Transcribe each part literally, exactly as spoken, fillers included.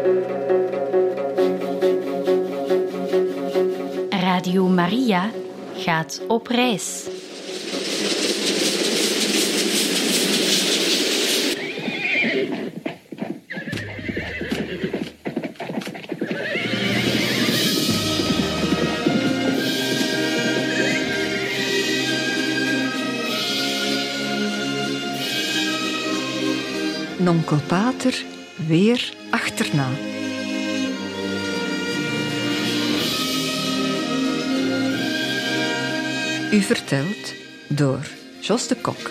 Radio Maria gaat op reis. Nonkel Pater weer achterna. U vertelt door Jos de Kok.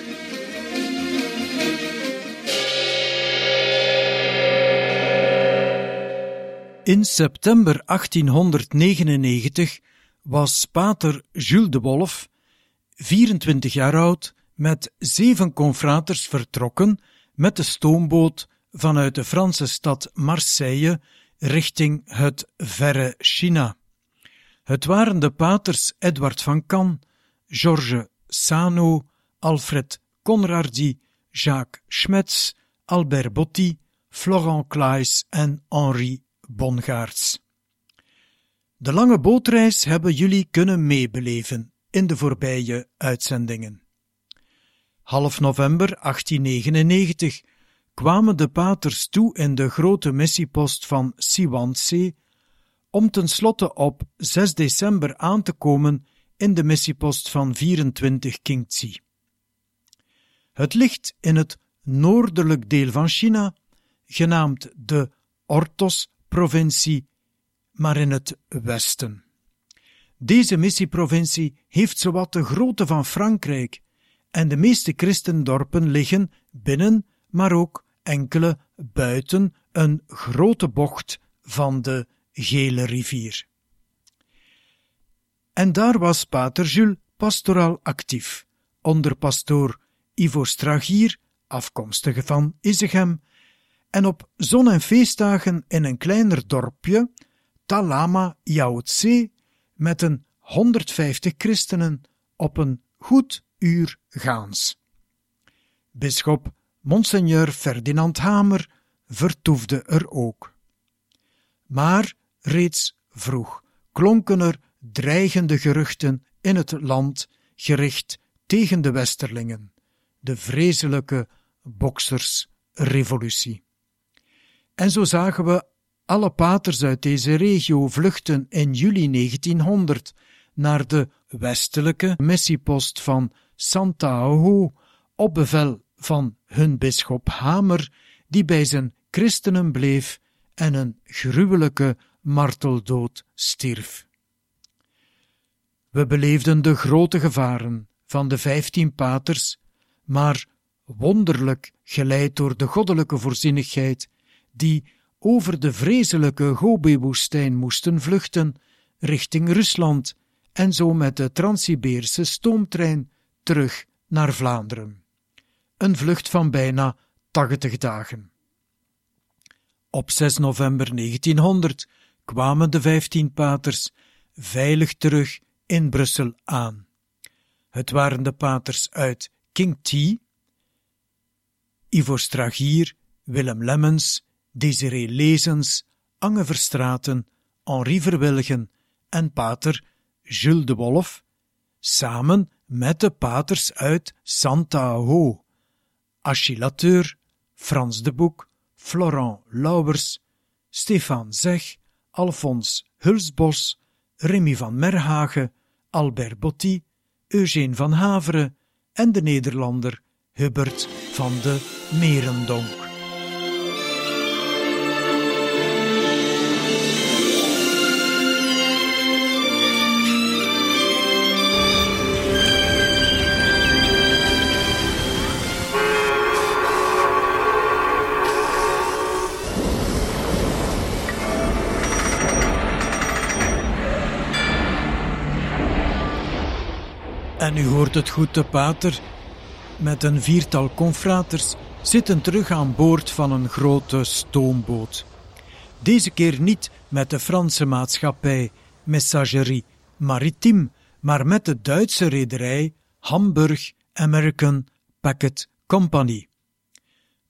In september achttienhonderdnegenennegentig was pater Jules de Wolf, vierentwintig jaar oud, met zeven confraters vertrokken met de stoomboot vanuit de Franse stad Marseille richting het verre China. Het waren de paters Edward van Kan, Georges Sano, Alfred Conradi, Jacques Schmetz, Albert Botti, Florent Claes en Henri Bongaerts. De lange bootreis hebben jullie kunnen meebeleven in de voorbije uitzendingen. Half november achttiennegenennegentig kwamen de paters toe in de grote missiepost van Siwansee, om tenslotte op zes december aan te komen in de missiepost van vierentwintig Kingtsi. Het ligt in het noordelijk deel van China, genaamd de Ortos-provincie, maar in het westen. Deze missieprovincie heeft zowat de grootte van Frankrijk en de meeste christendorpen liggen binnen, maar ook enkele buiten een grote bocht van de Gele rivier. En daar was pater Jules pastoraal actief, onder pastoor Ivo Stragier, afkomstig van Isegem, en op zon- en feestdagen in een kleiner dorpje, Talama Yaotse, met een honderdvijftig christenen op een goed uur gaans. Bisschop Monseigneur Ferdinand Hamer vertoefde er ook. Maar reeds vroeg klonken er dreigende geruchten in het land gericht tegen de Westerlingen, de vreselijke boksersrevolutie. En zo zagen we alle paters uit deze regio vluchten in juli negentienhonderd naar de westelijke missiepost van Santa-Ho op bevel van hun bisschop Hamer, die bij zijn christenen bleef en een gruwelijke marteldood stierf. We beleefden de grote gevaren van de vijftien paters, maar wonderlijk geleid door de goddelijke voorzienigheid, die over de vreselijke Gobi-woestijn moesten vluchten richting Rusland en zo met de Transsiberische stoomtrein terug naar Vlaanderen. Een vlucht van bijna tachtig dagen. Op zes november negentienhonderd kwamen de vijftien paters veilig terug in Brussel aan. Het waren de paters uit Kingtsi, Ivo Stragier, Willem Lemmens, Desiree Lezens, Ange Verstraeten, Henri Verwilgen en pater Jules de Wolf, samen met de paters uit Santa-Ho, Achille Frans de Boek, Florent Lauwers, Stefan Zeg, Alfons Hulsbos, Remy van Merhagen, Albert Botti, Eugène van Haveren en de Nederlander Hubert van de Merendonk. En u hoort het goed, de pater, met een viertal confraters, zitten terug aan boord van een grote stoomboot. Deze keer niet met de Franse maatschappij Messagerie Maritime, maar met de Duitse rederij Hamburg American Packet Company.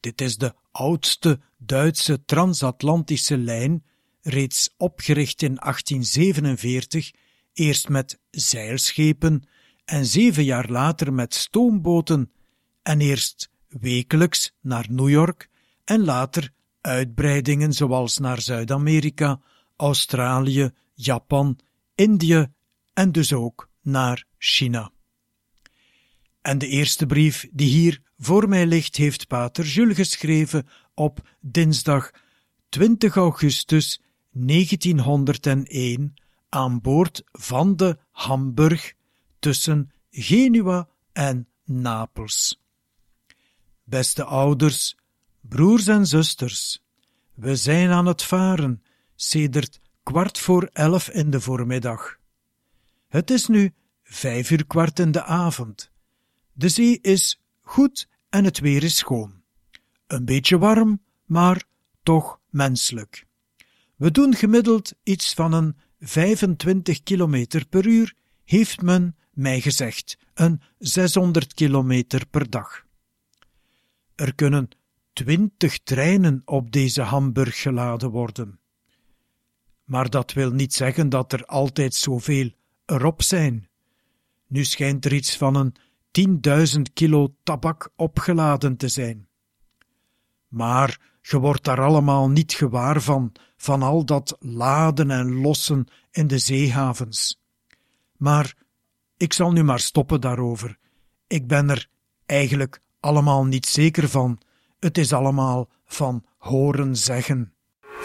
Dit is de oudste Duitse transatlantische lijn, reeds opgericht in achttien zevenenveertig, eerst met zeilschepen en zeven jaar later met stoomboten, en eerst wekelijks naar New York en later uitbreidingen zoals naar Zuid-Amerika, Australië, Japan, Indië en dus ook naar China. En de eerste brief die hier voor mij ligt, heeft pater Jules geschreven op dinsdag twintig augustus negentienhonderdéén aan boord van de Hamburg tussen Genua en Napels. Beste ouders, broers en zusters, we zijn aan het varen, sedert kwart voor elf in de voormiddag. Het is nu vijf uur kwart in de avond. De zee is goed en het weer is schoon. Een beetje warm, maar toch menselijk. We doen gemiddeld iets van een vijfentwintig kilometer per uur, heeft men mij gezegd, een zeshonderd kilometer per dag. Er kunnen twintig treinen op deze Hamburg geladen worden. Maar dat wil niet zeggen dat er altijd zoveel erop zijn. Nu schijnt er iets van een tienduizend kilo tabak opgeladen te zijn. Maar je wordt daar allemaal niet gewaar van, van al dat laden en lossen in de zeehavens. Maar ik zal nu maar stoppen daarover. Ik ben er eigenlijk allemaal niet zeker van. Het is allemaal van horen zeggen.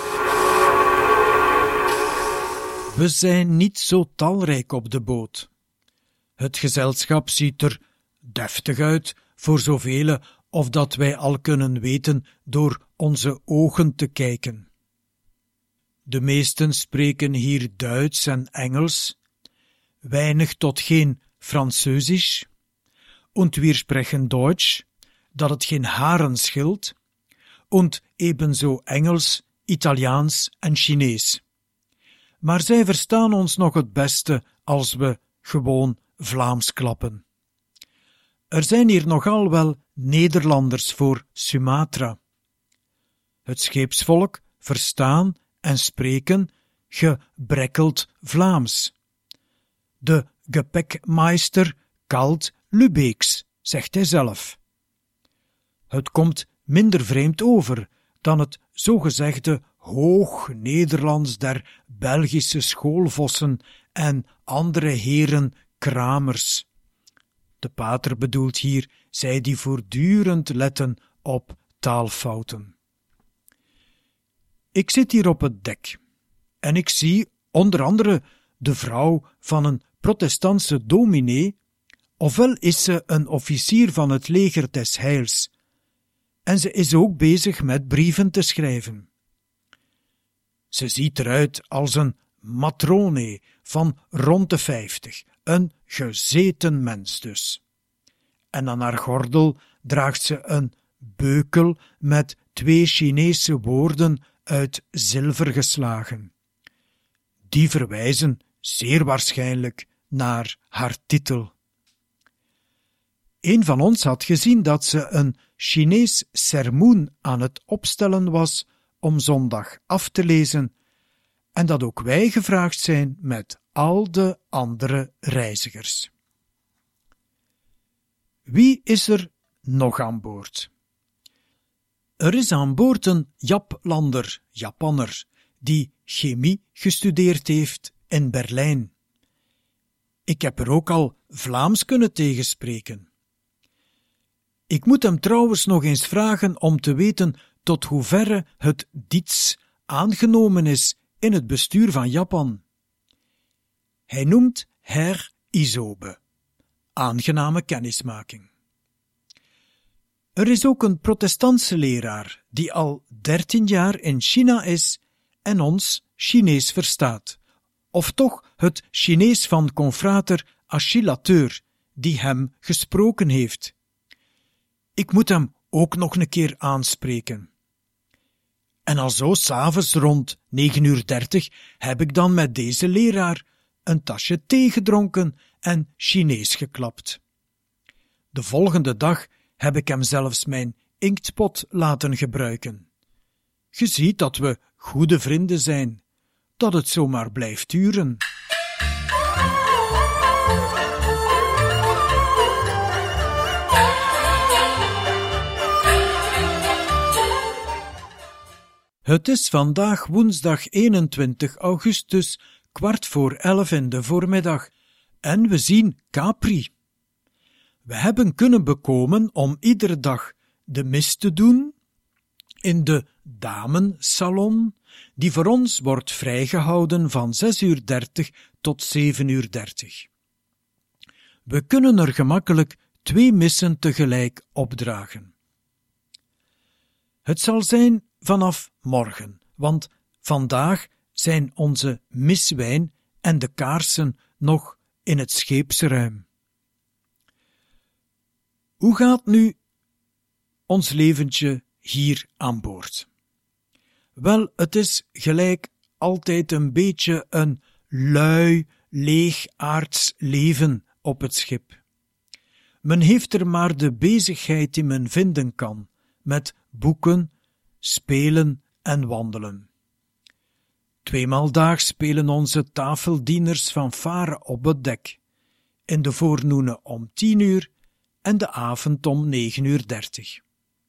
We zijn niet zo talrijk op de boot. Het gezelschap ziet er deftig uit, voor zoveel of dat wij al kunnen weten door onze ogen te kijken. De meesten spreken hier Duits en Engels, weinig tot geen Französisch, und wir sprechen Deutsch, dat het geen haren scheelt, und ebenzo Engels, Italiaans en Chinees. Maar zij verstaan ons nog het beste als we gewoon Vlaams klappen. Er zijn hier nogal wel Nederlanders voor Sumatra. Het scheepsvolk verstaan en spreken gebrekkeld Vlaams. De gepekmeister kalt Lubeeks, zegt hij zelf. Het komt minder vreemd over dan het zogezegde hoog Nederlands der Belgische schoolvossen en andere heren kramers. De pater bedoelt hier zij die voortdurend letten op taalfouten. Ik zit hier op het dek en ik zie onder andere de vrouw van een protestantse dominee, ofwel is ze een officier van het leger des heils, en ze is ook bezig met brieven te schrijven. Ze ziet eruit als een matrone van rond de vijftig, een gezeten mens dus. En aan haar gordel draagt ze een beukel met twee Chinese woorden uit zilver geslagen. Die verwijzen zeer waarschijnlijk naar haar titel. Een van ons had gezien dat ze een Chinees sermoen aan het opstellen was om zondag af te lezen, en dat ook wij gevraagd zijn met al de andere reizigers. Wie is er nog aan boord? Er is aan boord een Japlander, Japanner, die chemie gestudeerd heeft in Berlijn. Ik heb er ook al Vlaams kunnen tegenspreken. Ik moet hem trouwens nog eens vragen om te weten tot hoeverre het diets aangenomen is in het bestuur van Japan. Hij noemt Herr Isobe. Aangename kennismaking. Er is ook een protestantse leraar die al dertien jaar in China is en ons Chinees verstaat, of toch het Chinees van confrater Achilleateur, die hem gesproken heeft. Ik moet hem ook nog een keer aanspreken. En alzo, 's avonds rond negen uur dertig, heb ik dan met deze leraar een tasje thee gedronken en Chinees geklapt. De volgende dag heb ik hem zelfs mijn inktpot laten gebruiken. Je ziet dat we goede vrienden zijn, dat het zomaar blijft duren. Het is vandaag woensdag eenentwintig augustus, kwart voor elf in de voormiddag, en we zien Capri. We hebben kunnen bekomen om iedere dag de mis te doen in de damensalon, die voor ons wordt vrijgehouden van zes uur dertig tot zeven uur dertig. We kunnen er gemakkelijk twee missen tegelijk opdragen. Het zal zijn vanaf morgen, want vandaag zijn onze miswijn en de kaarsen nog in het scheepsruim. Hoe gaat nu ons leventje hier aan boord? Wel, het is gelijk altijd een beetje een lui, leegaards leven op het schip. Men heeft er maar de bezigheid die men vinden kan, met boeken, spelen en wandelen. Tweemaal daags spelen onze tafeldieners fanfare op het dek, in de voornoenen om tien uur en de avond om negen uur dertig.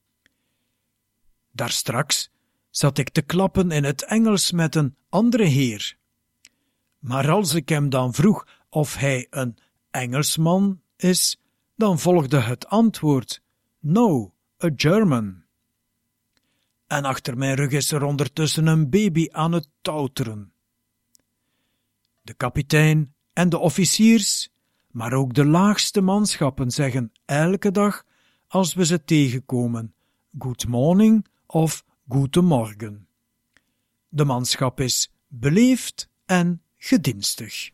Daarstraks zat ik te klappen in het Engels met een andere heer. Maar als ik hem dan vroeg of hij een Engelsman is, dan volgde het antwoord: No, a German. En achter mijn rug is er ondertussen een baby aan het touteren. De kapitein en de officiers, maar ook de laagste manschappen zeggen elke dag, als we ze tegenkomen, good morning of guten morgen. De manschap is beleefd en gedienstig.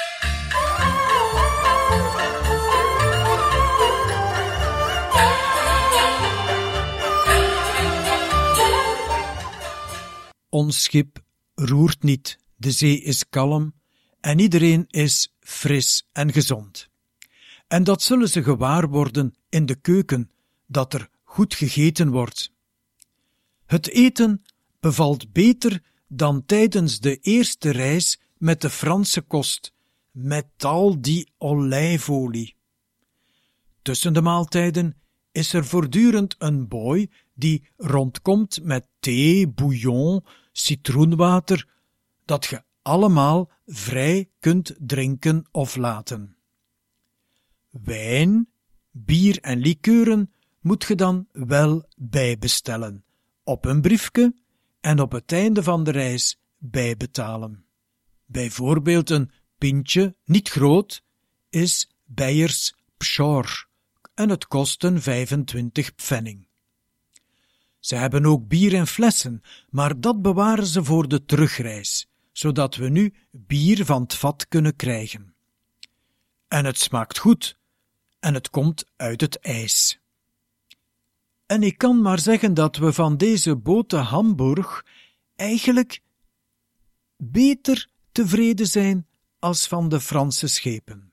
Ons schip roert niet, de zee is kalm en iedereen is fris en gezond. En dat zullen ze gewaar worden in de keuken, dat er goed gegeten wordt. Het eten bevalt beter dan tijdens de eerste reis met de Franse kost, met al die olijfolie. Tussen de maaltijden is er voortdurend een boy die rondkomt met thee, bouillon, citroenwater, dat je allemaal vrij kunt drinken of laten. Wijn, bier en likeuren moet je dan wel bijbestellen, op een briefje en op het einde van de reis bijbetalen. Bijvoorbeeld een pintje, niet groot, is Beiers Pschorr en het kost een vijfentwintig pfennig. Ze hebben ook bier in flessen, maar dat bewaren ze voor de terugreis, zodat we nu bier van het vat kunnen krijgen. En het smaakt goed, en het komt uit het ijs. En ik kan maar zeggen dat we van deze bote Hamburg eigenlijk beter tevreden zijn als van de Franse schepen.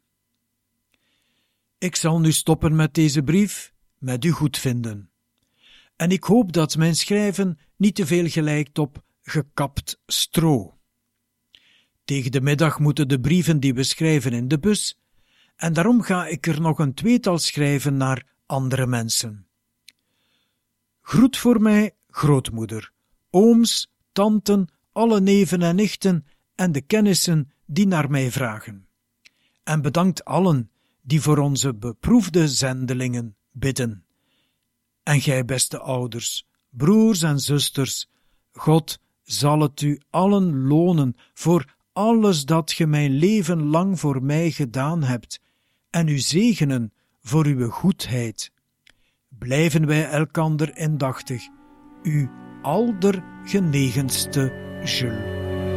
Ik zal nu stoppen met deze brief, met u goedvinden. En ik hoop dat mijn schrijven niet te veel gelijkt op gekapt stro. Tegen de middag moeten de brieven die we schrijven in de bus, en daarom ga ik er nog een tweetal schrijven naar andere mensen. Groet voor mij grootmoeder, ooms, tanten, alle neven en nichten en de kennissen die naar mij vragen. En bedankt allen die voor onze beproefde zendelingen bidden. En gij, beste ouders, broers en zusters, God zal het u allen lonen voor alles dat ge mijn leven lang voor mij gedaan hebt, en u zegenen voor uw goedheid. Blijven wij elkander indachtig, uw aldergenegenste Jules.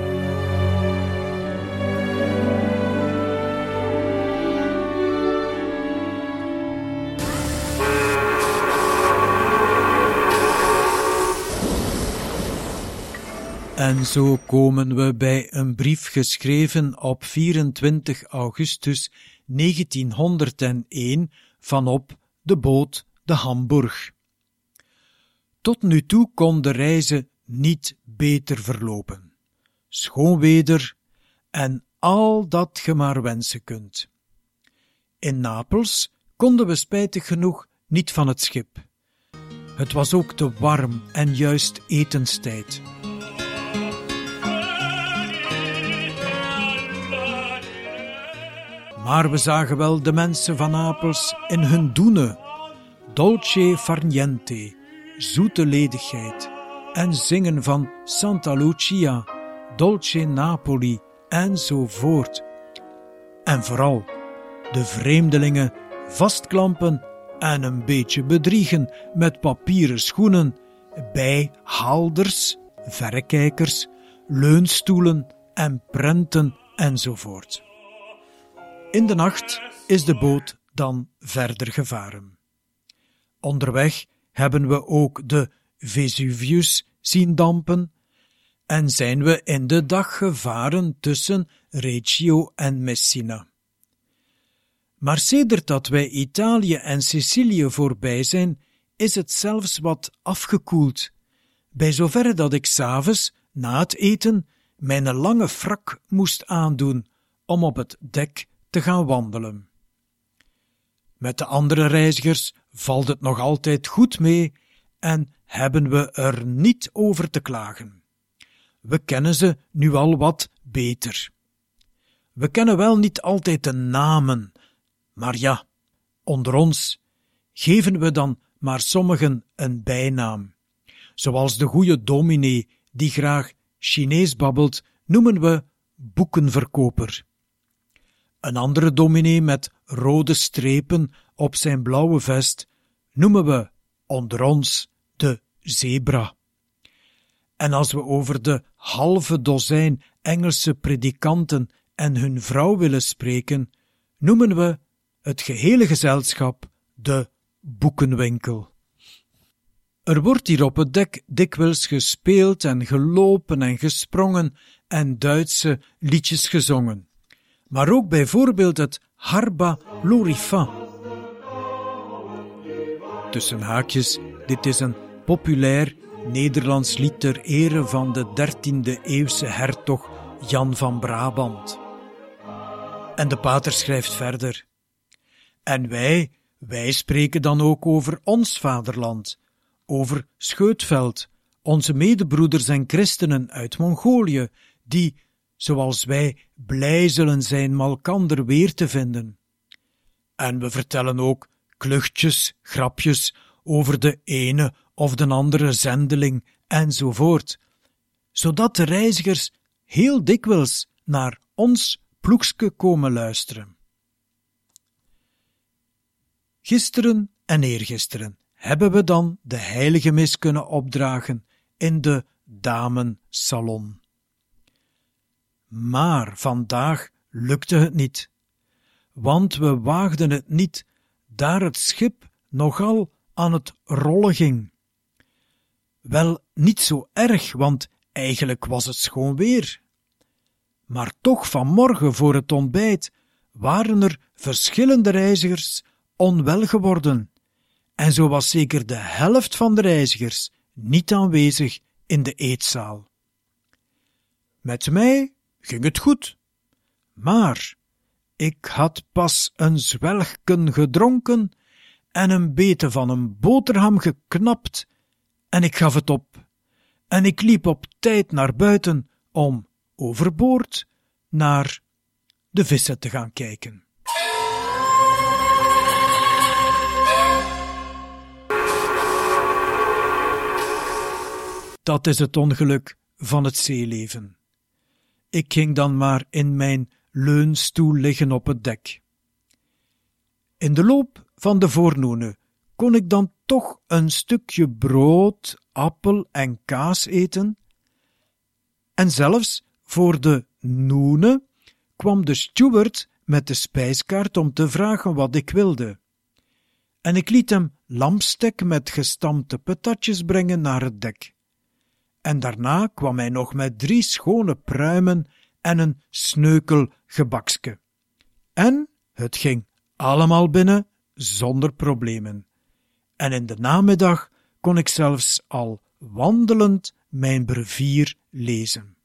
En zo komen we bij een brief geschreven op vierentwintig augustus negentienhonderdéén vanop de boot de Hamburg. Tot nu toe kon de reize niet beter verlopen. Schoon weder en al dat ge maar wensen kunt. In Napels konden we spijtig genoeg niet van het schip. Het was ook te warm en juist etenstijd. Maar we zagen wel de mensen van Napels in hun doenen, dolce far niente, zoete ledigheid, en zingen van Santa Lucia, dolce Napoli, enzovoort. En vooral de vreemdelingen vastklampen en een beetje bedriegen met papieren schoenen, bijhaalders, verrekijkers, leunstoelen en prenten enzovoort. In de nacht is de boot dan verder gevaren. Onderweg hebben we ook de Vesuvius zien dampen en zijn we in de dag gevaren tussen Reggio en Messina. Maar sedert dat wij Italië en Sicilië voorbij zijn, is het zelfs wat afgekoeld, bij zoverre dat ik 's avonds, na het eten, mijn lange frak moest aandoen om op het dek te gaan wandelen. Met de andere reizigers valt het nog altijd goed mee en hebben we er niet over te klagen. We kennen ze nu al wat beter. We kennen wel niet altijd de namen, maar ja, onder ons geven we dan maar sommigen een bijnaam. Zoals de goeie dominee die graag Chinees babbelt, noemen we boekenverkoper. Een andere dominee met rode strepen op zijn blauwe vest noemen we onder ons de zebra. En als we over de halve dozijn Engelse predikanten en hun vrouw willen spreken, noemen we het gehele gezelschap de boekenwinkel. Er wordt hier op het dek dikwijls gespeeld en gelopen en gesprongen en Duitse liedjes gezongen. Maar ook bijvoorbeeld het Harba Lorifa. Tussen haakjes, dit is een populair Nederlands lied ter ere van de dertiende eeuwse hertog Jan van Brabant. En de pater schrijft verder. En wij, wij spreken dan ook over ons vaderland, over Scheutveld, onze medebroeders en christenen uit Mongolië, die, zoals wij, blij zullen zijn malkander weer te vinden. En we vertellen ook kluchtjes, grapjes over de ene of de andere zendeling enzovoort, zodat de reizigers heel dikwijls naar ons ploegske komen luisteren. Gisteren en eergisteren hebben we dan de heilige mis kunnen opdragen in de damensalon. Maar vandaag lukte het niet, want we waagden het niet, daar het schip nogal aan het rollen ging. Wel niet zo erg, want eigenlijk was het schoon weer. Maar toch vanmorgen voor het ontbijt waren er verschillende reizigers onwel geworden, en zo was zeker de helft van de reizigers niet aanwezig in de eetzaal. Met mij ging het goed, maar ik had pas een zwelgken gedronken en een bete van een boterham geknapt, en ik gaf het op, en ik liep op tijd naar buiten om overboord naar de vissen te gaan kijken. Dat is het ongeluk van het zeeleven. Ik ging dan maar in mijn leunstoel liggen op het dek. In de loop van de voornoenen kon ik dan toch een stukje brood, appel en kaas eten, en zelfs voor de noene kwam de steward met de spijskaart om te vragen wat ik wilde. En ik liet hem lampstek met gestampte patatjes brengen naar het dek. En daarna kwam hij nog met drie schone pruimen en een sneukel gebakske. En het ging allemaal binnen zonder problemen. En in de namiddag kon ik zelfs al wandelend mijn brevier lezen.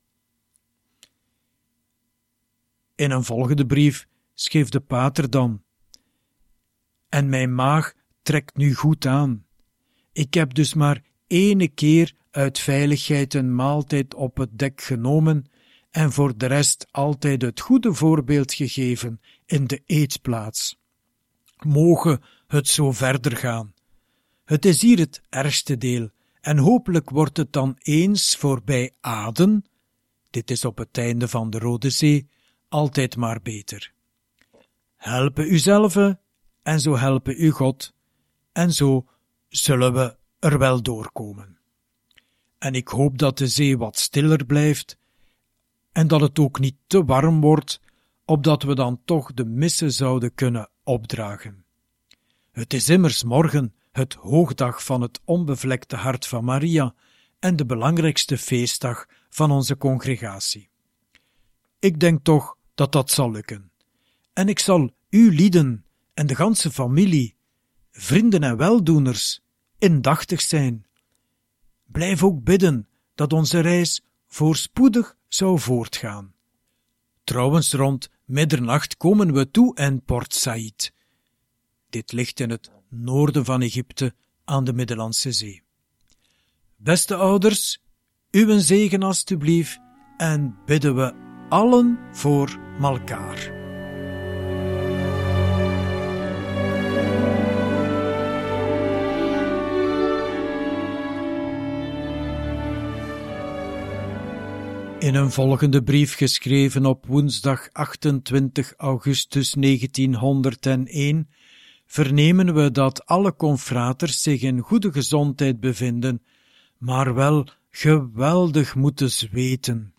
In een volgende brief schreef de pater dan: en mijn maag trekt nu goed aan. Ik heb dus maar ene keer uit veiligheid een maaltijd op het dek genomen en voor de rest altijd het goede voorbeeld gegeven in de eetplaats. Moge het zo verder gaan. Het is hier het ergste deel, en hopelijk wordt het dan eens voorbij Aden, dit is op het einde van de Rode Zee, altijd maar beter. Helpen uzelf, en zo helpen u God, en zo zullen we er wel doorkomen. En ik hoop dat de zee wat stiller blijft, en dat het ook niet te warm wordt, opdat we dan toch de missen zouden kunnen opdragen. Het is immers morgen het hoogdag van het onbevlekte hart van Maria en de belangrijkste feestdag van onze congregatie. Ik denk toch dat dat zal lukken. En ik zal u lieden en de ganse familie, vrienden en weldoeners, indachtig zijn. Blijf ook bidden dat onze reis voorspoedig zou voortgaan. Trouwens, rond middernacht komen we toe in Port Saïd. Dit ligt in het noorden van Egypte aan de Middellandse Zee. Beste ouders, uw zegen alstublieft, en bidden we allen voor malkaar. In een volgende brief geschreven op woensdag achtentwintig augustus negentienhonderdéén vernemen we dat alle confraters zich in goede gezondheid bevinden, maar wel geweldig moeten zweten.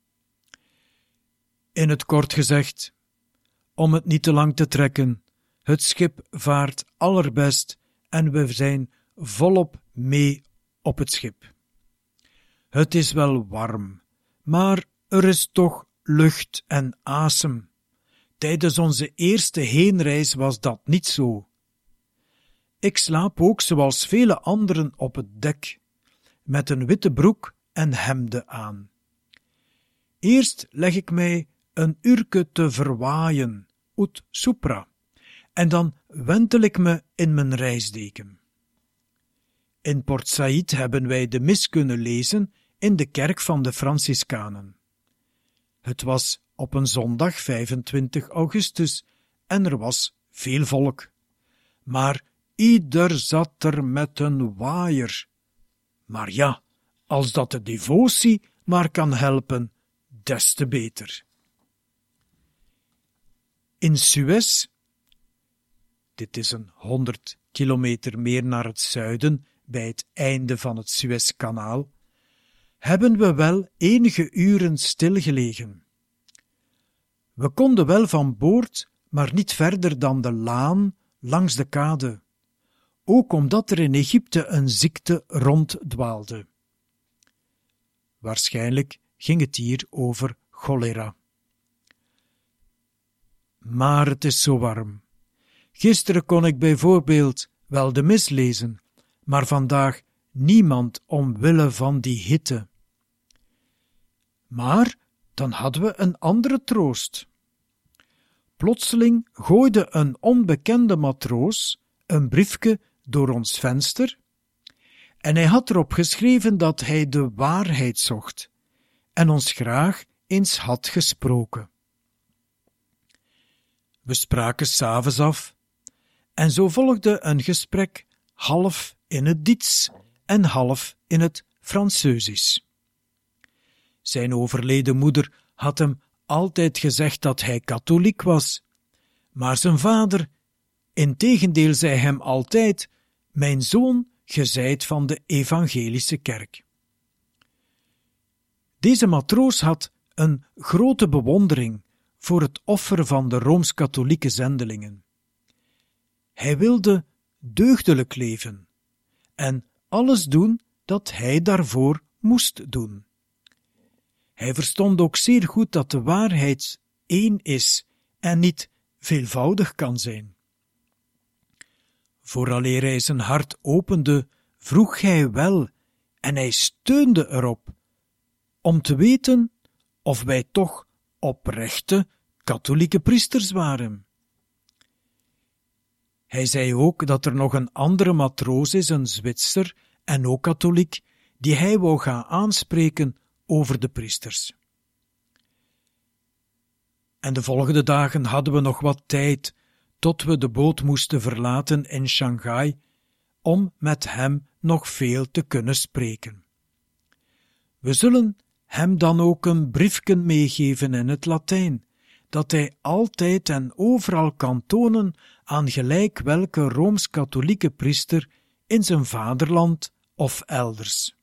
In het kort gezegd, om het niet te lang te trekken, het schip vaart allerbest en we zijn volop mee op het schip. Het is wel warm, maar er is toch lucht en asem. Tijdens onze eerste heenreis was dat niet zo. Ik slaap ook zoals vele anderen op het dek, met een witte broek en hemden aan. Eerst leg ik mij een uurke te verwaaien, ut supra, en dan wentel ik me in mijn reisdeken. In Port Saïd hebben wij de mis kunnen lezen in de kerk van de Franciscanen. Het was op een zondag vijfentwintig augustus en er was veel volk. Maar ieder zat er met een waaier. Maar ja, als dat de devotie maar kan helpen, des te beter. In Suez, dit is een honderd kilometer meer naar het zuiden, bij het einde van het Suezkanaal, hebben we wel enige uren stilgelegen. We konden wel van boord, maar niet verder dan de laan langs de kade, ook omdat er in Egypte een ziekte ronddwaalde. Waarschijnlijk ging het hier over cholera. Maar het is zo warm. Gisteren kon ik bijvoorbeeld wel de mis lezen, maar vandaag niemand omwille van die hitte. Maar dan hadden we een andere troost. Plotseling gooide een onbekende matroos een briefje door ons venster en hij had erop geschreven dat hij de waarheid zocht en ons graag eens had gesproken. We spraken 's avonds af en zo volgde een gesprek half in het Diets en half in het Franseusisch. Zijn overleden moeder had hem altijd gezegd dat hij katholiek was, maar zijn vader, integendeel, zei hem altijd: mijn zoon, ge zijt van de evangelische kerk. Deze matroos had een grote bewondering voor het offer van de rooms-katholieke zendelingen. Hij wilde deugdelijk leven en alles doen dat hij daarvoor moest doen. Hij verstond ook zeer goed dat de waarheid één is en niet veelvoudig kan zijn. Vooraleer hij zijn hart opende, vroeg hij wel, en hij steunde erop, om te weten of wij toch oprechte katholieke priesters waren. Hij zei ook dat er nog een andere matroos is, een Zwitser en ook katholiek, die hij wou gaan aanspreken over de priesters. En de volgende dagen hadden we nog wat tijd, tot we de boot moesten verlaten in Shanghai, om met hem nog veel te kunnen spreken. We zullen hem dan ook een briefken meegeven in het Latijn, dat hij altijd en overal kan tonen aan gelijk welke rooms-katholieke priester in zijn vaderland of elders.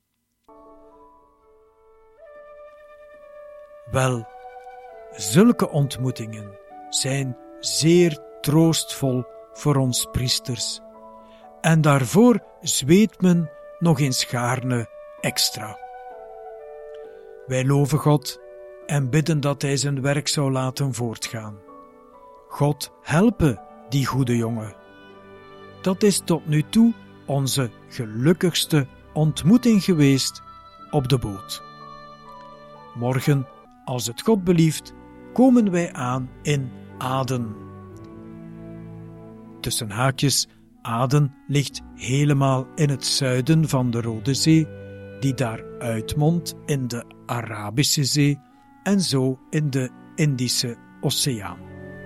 Wel, zulke ontmoetingen zijn zeer troostvol voor ons priesters, en daarvoor zweet men nog eens gaarne extra. Wij loven God en bidden dat Hij zijn werk zou laten voortgaan. God helpe die goede jongen. Dat is tot nu toe onze gelukkigste ontmoeting geweest op de boot. Morgen, als het God belieft, komen wij aan in Aden. Tussen haakjes, Aden ligt helemaal in het zuiden van de Rode Zee, die daar uitmondt in de Arabische Zee en zo in de Indische Oceaan.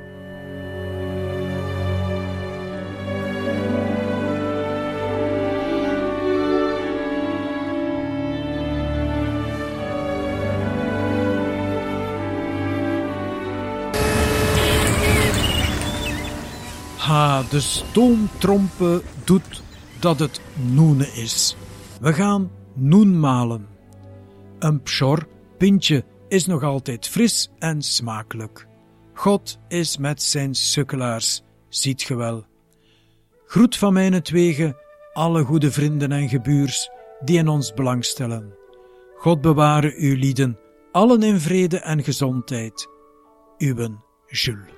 Ha, de stoomtrompe doet dat het noenen is. We gaan noen malen. Een pschor, pintje, is nog altijd fris en smakelijk. God is met zijn sukkelaars, ziet ge wel. Groet van mijnentwege alle goede vrienden en gebuurs die in ons belang stellen. God beware uw lieden, allen in vrede en gezondheid. Uwen Jules.